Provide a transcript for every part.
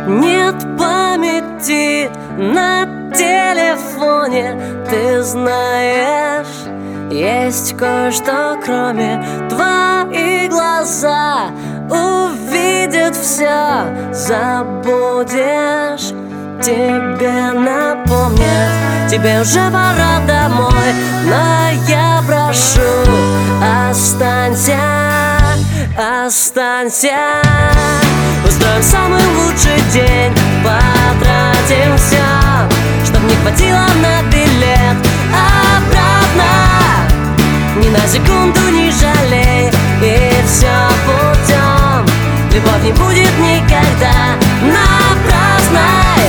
нет памяти на телефоне. Ты знаешь, есть кое-что, кроме твои глаза увидят все, забудешь. Тебе напомнят, тебе уже пора домой, но я прошу, останься, останься. Устроим самый лучший день, потратим все, чтоб не хватило на билет обратно. Ни на секунду не жалей, и все путем. Любовь не будет никогда напрасной.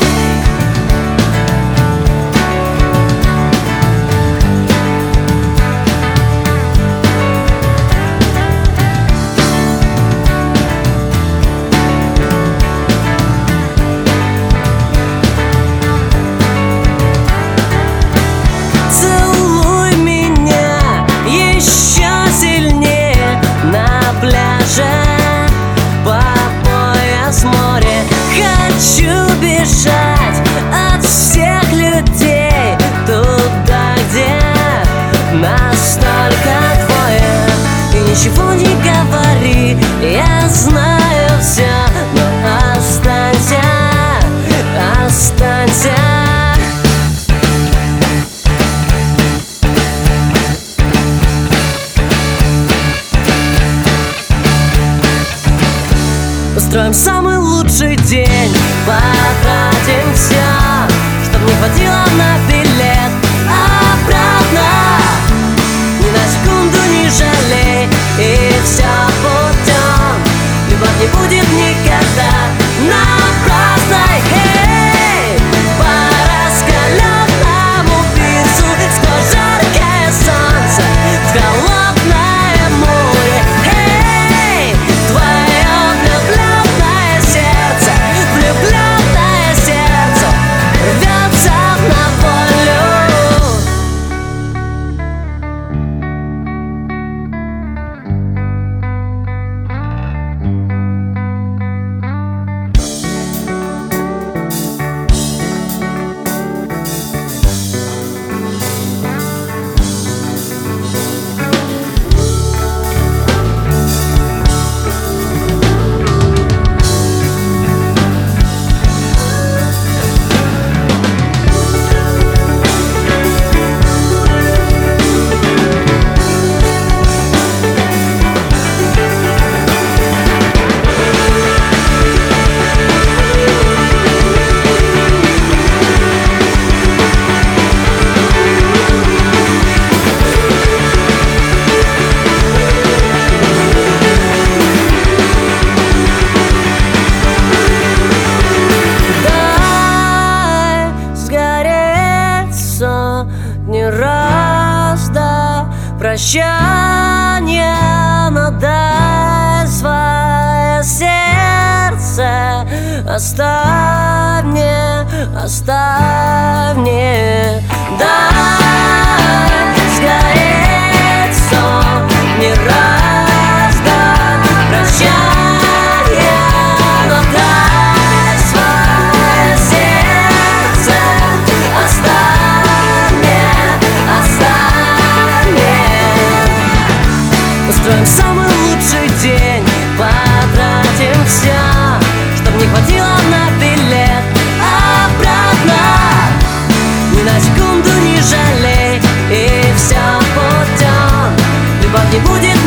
По пояс море хочу бежать от всех людей туда, где нас только двое. И ничего не говори, я знаю все, но останься, останься. Устроим самый лучший день, потратим все, чтоб не хватило на билет обратно. Ни на секунду не жалей, и все путем. Любовь не будет никогда напрасной. Эй, по раскаленному пирсу, сквозь жаркое солнце, в холодное море. Эй, твое влюбленное сердце рвется на волю. Не раз до прощания, но дай свое сердце, оставь мне, дай сгореть сон. Не раз до прощания, но дай свое сердце, оставь мне. Устроим самый лучший день, потратим все, чтоб не хватило на билет обратно. Ни на секунду не жалей, и все путем. Любовь не будет